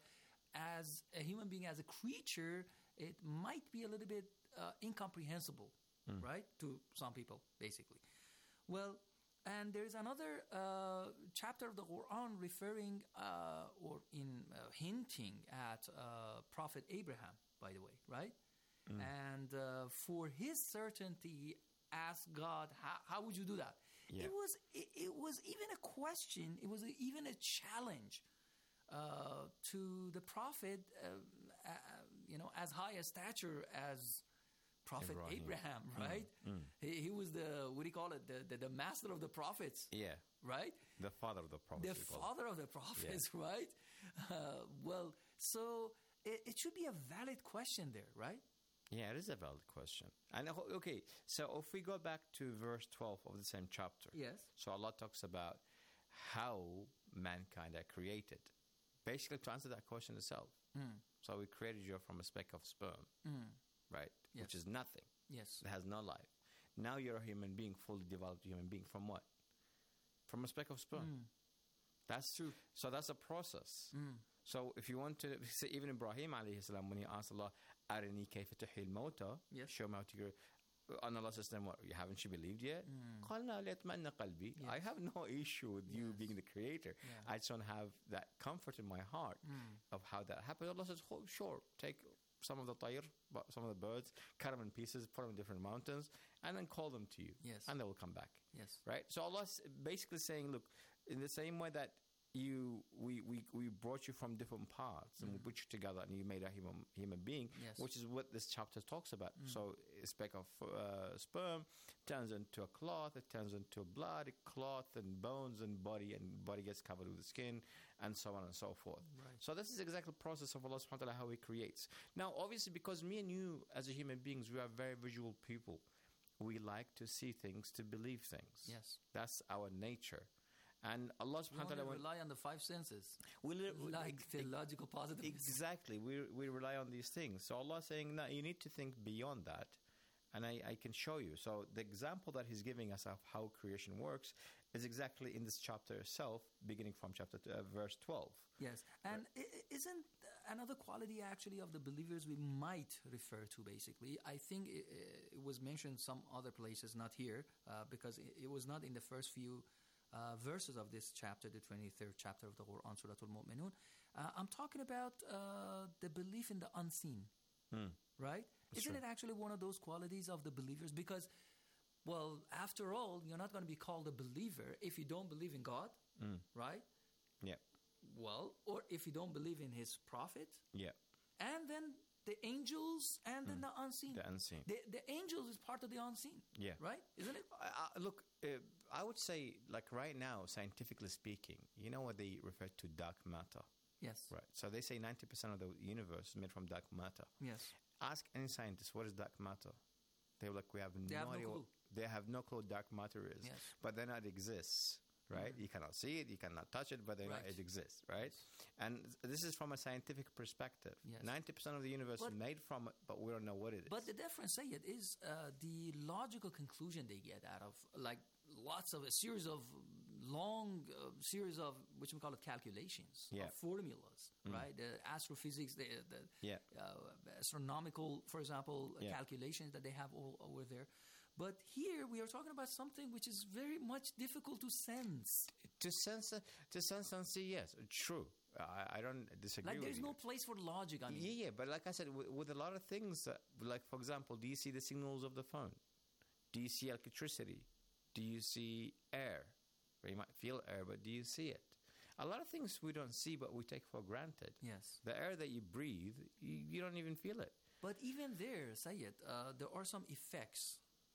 as a human being, as a creature, it might be a little bit uh, incomprehensible, Mm. right, to some people, basically. Well, and there's another uh, chapter of the Quran referring uh, or in uh, hinting at uh, Prophet Abraham, by the way, right? Mm. And uh, for his certainty, ask God, how, how would you do that? Yeah. It was it, it was even a question. It was a, even a challenge uh, to the prophet, uh, uh, you know, as high a stature as Prophet Ibrahim. Abraham, Mm, right? mm. He, he was the, what do you call it, the, the, the master of the prophets, Yeah. right? The father of the prophet. The we call it. father of the prophets, right? Uh, well, so it, it should be a valid question there, right? Yeah, it is a valid question. And uh, okay, so if we go back to verse twelve of the same chapter. Yes. So Allah talks about how mankind are created. Basically, to answer that question itself. Mm. So we created you from a speck of sperm, Mm. right? Yes. Which is nothing. Yes. It has no life. Now you're a human being, fully developed human being. From what? From a speck of sperm. Mm. That's true. So that's a process. Mm. So if you want to, say even Ibrahim alayhi salam, when he asked Allah, Arini kayfa tuhil mawta, Yes. show me how to grow. And Allah says to him, what, haven't you believed yet? Mm. قَالْ لَا لِيَطْمَئِنَّ قَلْبِي. I have no issue with you Yes. being the creator. Yeah. I just don't have that comfort in my heart Mm. of how that happened. Allah says, oh, sure, take some of the tayr, bu- some of the birds, cut them in pieces, put them in different mountains, and then call them to you. Yes. And they will come back. Yes. Right? So Allah's basically saying, look, in the same way that you we, we, we brought you from different parts and we Mm. put you together and you made a human human being, Yes. which is what this chapter talks about. Mm. So a speck of uh, sperm turns into a cloth, it turns into blood, cloth and bones and body, and body gets covered with the skin, and so on and so forth. Right. So this is exactly the process of Allah subhanahu wa ta'ala, how He creates. Now, obviously, because me and you as a human beings, we are very visual people. We like to see things, to believe things. Yes. That's our nature. And Allah We subhanahu wa only ta'ala... rely on the five senses, We li- we- like the ex- logical positivism. Exactly. We we rely on these things. So Allah is saying, no, you need to think beyond that. And I, I can show you. So the example that He's giving us of how creation works is exactly in this chapter itself, beginning from chapter two, uh, verse twelve. Yes, and i- i- isn't another quality actually of the believers we might refer to basically? I think it, it was mentioned some other places, not here, uh, because it, it was not in the first few uh, verses of this chapter, the twenty-third chapter of the Quran, Surah Al-Mu'minun. Uh, I'm talking about uh, the belief in the unseen, Hmm. right? That's Isn't true. it actually one of those qualities of the believers? Because, well, after all, you're not going to be called a believer if you don't believe in God, Mm. right? Yeah. Well, or if you don't believe in his prophet, Yeah. and then the angels, and then Mm. the unseen. The unseen. The, the angels is part of the unseen, Yeah. right? Isn't it? I, I, look, uh, I would say, like right now, scientifically speaking, you know what they refer to dark matter? Yes. Right. So they say ninety percent of the universe is made from dark matter. Yes. Ask any scientist, what is dark matter? They're like, we have They no have no idea. what- clue. They have no clue what dark matter is. Yes. But then it exists, right? Mhm. You cannot see it, you cannot touch it, but then Right. it exists, right? And this is from a scientific perspective. Yes. ninety percent of the universe But- is made from it, but we don't know what it is. But the difference, say it, is uh, the logical conclusion they get out of, like, lots of a series of long uh, series of, which we call it calculations, Yeah. of formulas, Mm. right? The astrophysics, the, the Yeah. uh, astronomical, for example, uh, Yeah. calculations that they have all over there. But here we are talking about something which is very much difficult to sense. To sense, to sense and see, yes, true. I, I don't disagree Like with there's you. no place for logic. I mean, Yeah, yeah, but like I said, with, with a lot of things, uh, like for example, do you see the signals of the phone? Do you see electricity? Do you see air? Or you might feel air, but do you see it? A lot of things we don't see, but we take for granted. Yes. The air that you breathe, you, you don't even feel it. But even there, Sayed, uh, there are some effects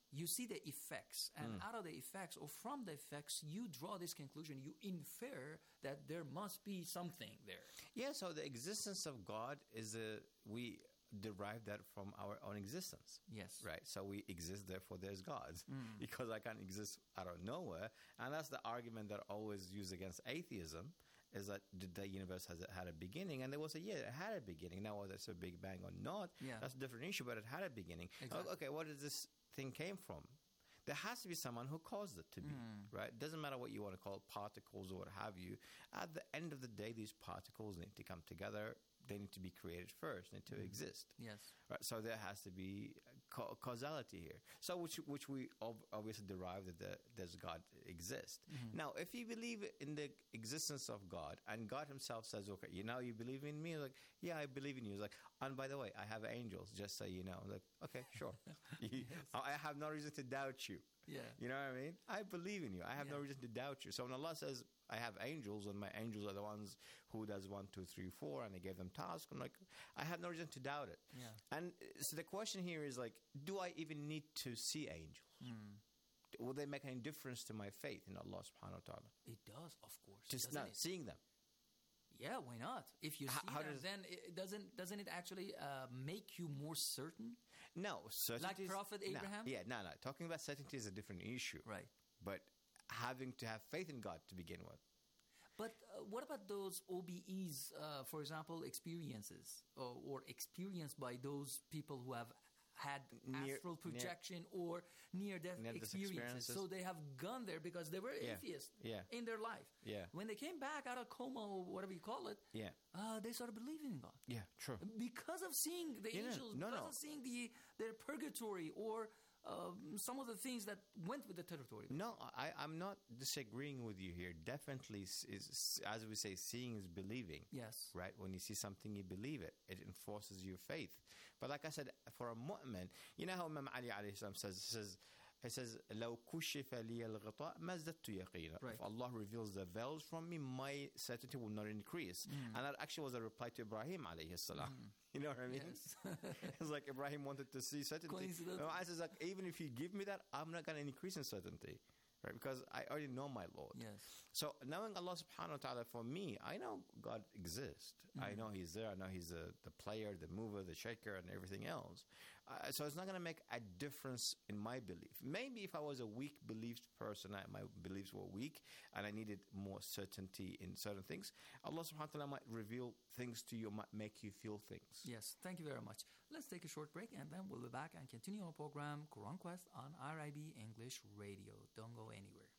you see the effects, and Mm. out of the effects, or from the effects, you draw this conclusion. You infer that there must be something there. Yeah, so the existence of God is a, we derive that from our own existence. Yes. Right? So we exist, therefore there's God. Mm. Because I can't exist out of nowhere. And that's the argument that always used against atheism, is that did the universe has had a beginning? And they will say, yeah, it had a beginning. Now, whether it's a Big Bang or not, Yeah. that's a different issue, but it had a beginning. Exactly. Okay, what does this thing came from? There has to be someone who caused it to be, Mm. right? It doesn't matter what you want to call it, particles or what have you. At the end of the day, these particles need to come together. They need to be created first, need to Mm. exist. Yes. Right, so there has to be ca- causality here. So which which we ob- obviously derive that the, there's God exists. Mhm. Now, if you believe in the existence of God, and God Himself says, "Okay, you know you believe in me," like, yeah, I believe in you. It's like, and by the way, I have angels, just so you know. Like, okay, sure. You- I have no reason to doubt you. Yeah. You know what I mean? I believe in you. I have no Yeah. reason to doubt you. So when Allah says, I have angels, and my angels are the ones who does one, two, three, four, and I gave them tasks, I'm like, I have no reason to doubt it. Yeah. And uh, so the question here is like, do I even need to see angels? Mm. Will they make any difference to my faith in Allah subhanahu wa ta'ala? It does, of course. Just doesn't not it? seeing them. Yeah, why not? If you H- see how them, does- then it doesn't doesn't it actually uh, make you more certain? No, certainty. is- Prophet no, Abraham? yeah, no, no. Talking about certainty is a different issue. Right. But having to have faith in God to begin with. But uh, what about those O B Es, uh, for example, experiences or, or experienced by those people who have had Near- astral near- projection or near-death Near-death experiences? experiences. So they have gone there because they were Yeah. atheists Yeah. in their life. Yeah. When they came back out of coma or whatever you call it, Yeah. uh, they started believing in God. Yeah, true. Because of seeing the Yeah, no, angels, no, because no. of seeing the their purgatory or um, some of the things that went with the territory. No, I, I'm not disagreeing with you here. Definitely, is, is as we say, seeing is believing. Yes. Right? When you see something, you believe it. It enforces your faith. But like I said, for a mu'min, you know how Imam Ali alayhi salam says, he says, he says, لو كشف لي الغطاء ما زدت يقينا. Right. If Allah reveals the veils from me, my certainty will not increase. Mm. And that actually was a reply to Ibrahim alayhi salam. Mm. You know what I mean? Yes. It's like Ibrahim wanted to see certainty. Coincidence. No, I says like, even if you give me that, I'm not going to increase in certainty. Right? Because I already know my Lord. Yes. So knowing Allah subhanahu wa ta'ala, for me, I know God exists. I Mhm. know He's there. I know He's the, the player, the mover, the shaker, and everything else. Uh, so it's not going to make a difference in my belief. Maybe if I was a weak believed person, I, my beliefs were weak, and I needed more certainty in certain things, Allah subhanahu wa ta'ala might reveal things to you, might make you feel things. Yes, thank you very much. Let's take a short break and then we'll be back and continue our program Quran Quest on R I B English Radio. Don't go anywhere.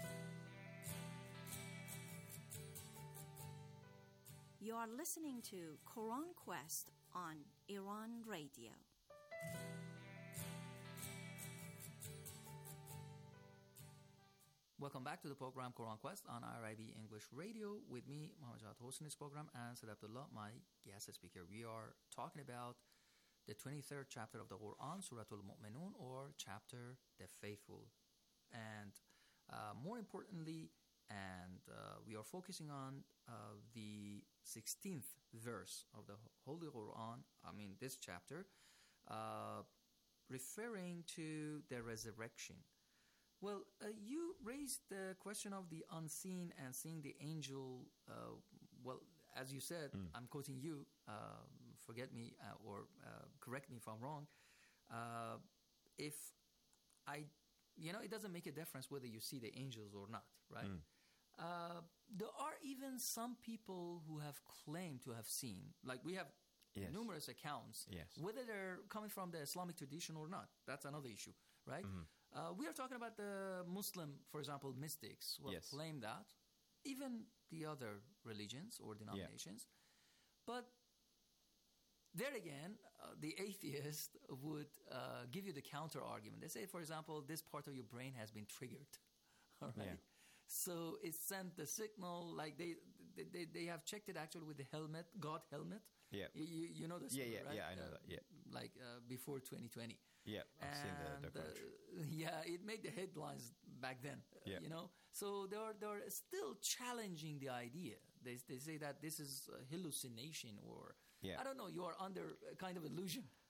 You are listening to Quran Quest on Iran Radio. Welcome back to the program Quran Quest on R I B English Radio with me, Muhammad Jawad, hosting this program, and Said Abdullah, my guest speaker. We are talking about the twenty-third chapter of the Quran, Surah Al-Mu'minun, or chapter The Faithful. And uh, more importantly, and uh, we are focusing on uh, the sixteenth verse of the Holy Quran, I mean this chapter, uh, referring to the resurrection. Well, uh, you raised the question of the unseen and seeing the angel. Uh, well, as you said, Mm. I'm quoting you. Uh, forget me uh, or uh, correct me if I'm wrong. Uh, if I, you know, it doesn't make a difference whether you see the angels or not, right? Mm. Uh, there are even some people who have claimed to have seen, like we have Yes. numerous accounts, Yes. whether they're coming from the Islamic tradition or not. That's another issue, right? Mhm. Uh, we are talking about the Muslim, for example, mystics who have Yes. claimed that, even the other religions or denominations. But there again, uh, the atheist would uh, give you the counter argument. They say, for example, this part of your brain has been triggered. All right. Yeah. So it sent the signal, like they, they they they have checked it actually with the helmet, God helmet. Yeah. You, you, you know the Yeah, story, yeah, right? yeah, I know Uh, that, yeah. Like uh, before twenty twenty. Yeah, I've seen the And, uh, documentary. yeah, it made the headlines back then. uh, Yeah. You know, so they're they're still challenging the idea. They they say that this is a hallucination or Yeah. I don't know. You are under a kind of illusion.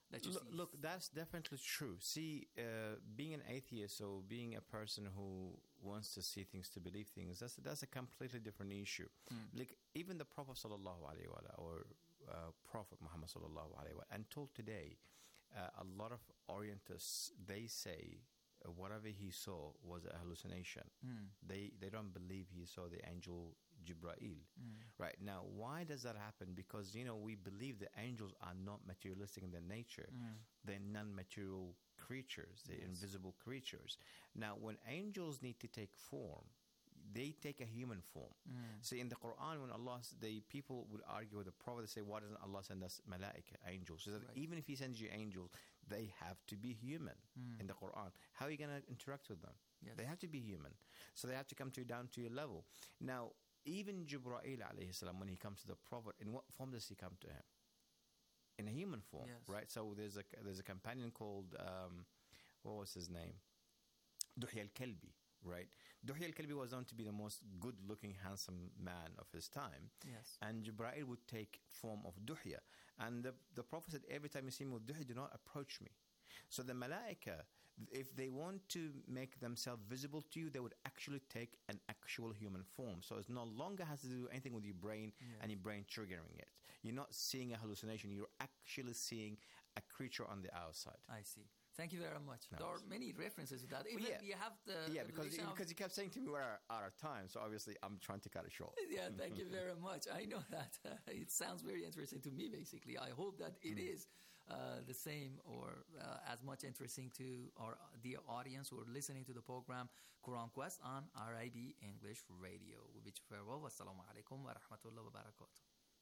that you look, see? look, that's definitely true. See, uh, being an atheist or being a person who wants to see things, to believe things, that's that's a completely different issue. Hmm. Like even the Prophet sallallahu alaihi wasallam or uh, Prophet Muhammad sallallahu alaihi wasallam, until today, uh, a lot of Orientalists, they say uh, whatever he saw was a hallucination. Hmm. They they don't believe he saw the angel Jibreel. Hmm. Right now, why does that happen? Because you know we believe the angels are not materialistic in their nature. Mm. They're non-material creatures. They're Yes. invisible creatures. Now, when angels need to take form, they take a human form. Mm. See, in the Quran, when Allah, s- the people would argue with the Prophet, they say, why doesn't Allah send us malaika, angels? So that Right. even if He sends you angels, they have to be human Mm. in the Quran. How are you going to interact with them? Yes. They have to be human. So they have to come to you down to your level. Now, even Jibreel alayhi salam, when he comes to the Prophet, in what form does he come to him? In a human form, Yes. right? So there's a there's a companion called um, what was his name? Duhya al-Kalbi, right? Duhya al-Kalbi was known to be the most good-looking, handsome man of his time. Yes. And Jibreel would take form of Duhya. And the, the Prophet said, every time you see me with Duhya, do not approach me. So the Malaika, if they want to make themselves visible to you, they would actually take an actual human form. So it no longer has to do anything with your brain Yes. and your brain triggering it. You're not seeing a hallucination. You're actually seeing a creature on the outside. I see. Thank you very much. No. There are many references to that. Well, Even yeah. you have the yeah, because relation of- because you kept saying to me we're out of time, so obviously I'm trying to cut it short. Yeah, thank you very much. I know that it sounds very interesting to me, basically. I hope that it Mm. is uh, the same or uh, as much interesting to our dear audience who are listening to the program Quran Quest on R I B English Radio. We bid you farewell. Wassalamu alaikum wa rahmatullahi wa barakatuh.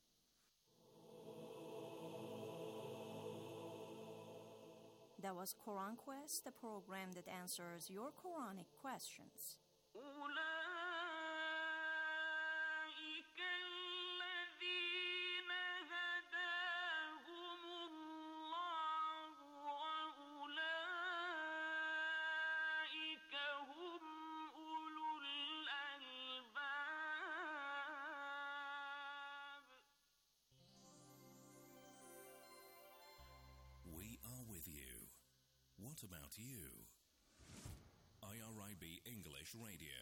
That was Quran Quest, the program that answers your Quranic questions. أولئك الذين هداهم الله وأولئك هم أولو الألباب. We are with you. What about you? I R I B English Radio.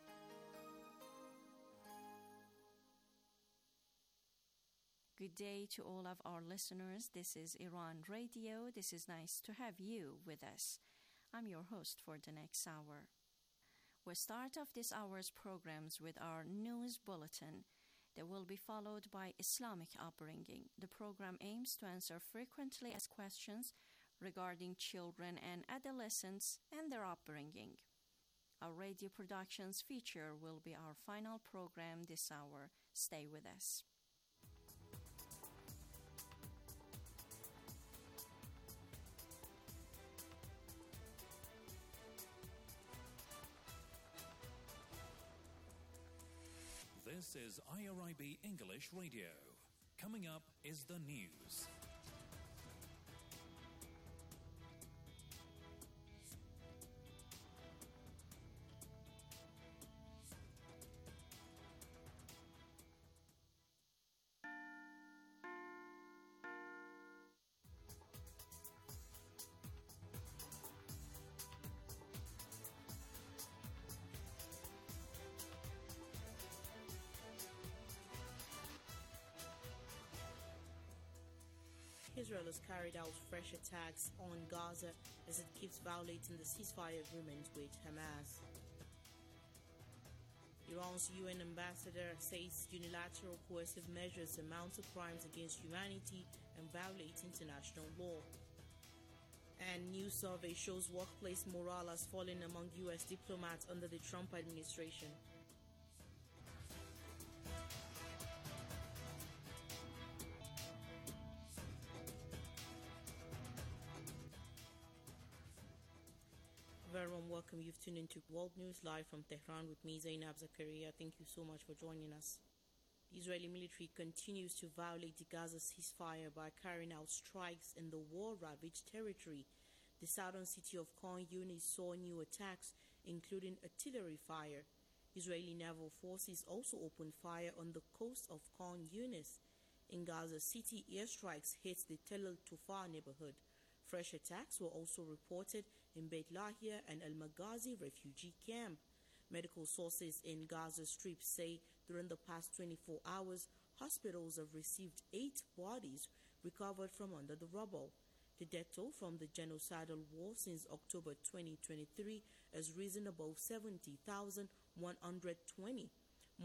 Good day to all of our listeners. This is Iran Radio. This is nice to have you with us. I'm your host for the next hour. We'll start off this hour's programs with our news bulletin that will be followed by Islamic upbringing. The program aims to answer frequently asked questions regarding children and adolescents and their upbringing. Our radio productions feature will be our final program this hour. Stay with us. This is I R I B English Radio. Coming up is the news. Israel has carried out fresh attacks on Gaza as it keeps violating the ceasefire agreement with Hamas. Iran's U N ambassador says unilateral coercive measures amount to crimes against humanity and violate international law. And new survey shows workplace morale has fallen among U S diplomats under the Trump administration. Very warm welcome. You've tuned into World News Live from Tehran with me, Zainab Zakaria. Thank you so much for joining us. The Israeli military continues to violate the Gaza ceasefire by carrying out strikes in the war-ravaged territory. The southern city of Khan Yunis saw new attacks, including artillery fire. Israeli naval forces also opened fire on the coast of Khan Yunis. In Gaza City, airstrikes hit the Tel El Tufa neighborhood. Fresh attacks were also reported in Beit Lahia and Al Maghazi refugee camp. Medical sources in Gaza Strip say during the past twenty-four hours, hospitals have received eight bodies recovered from under the rubble. The death toll from the genocidal war since October twenty twenty-three has risen above seventy thousand one hundred twenty.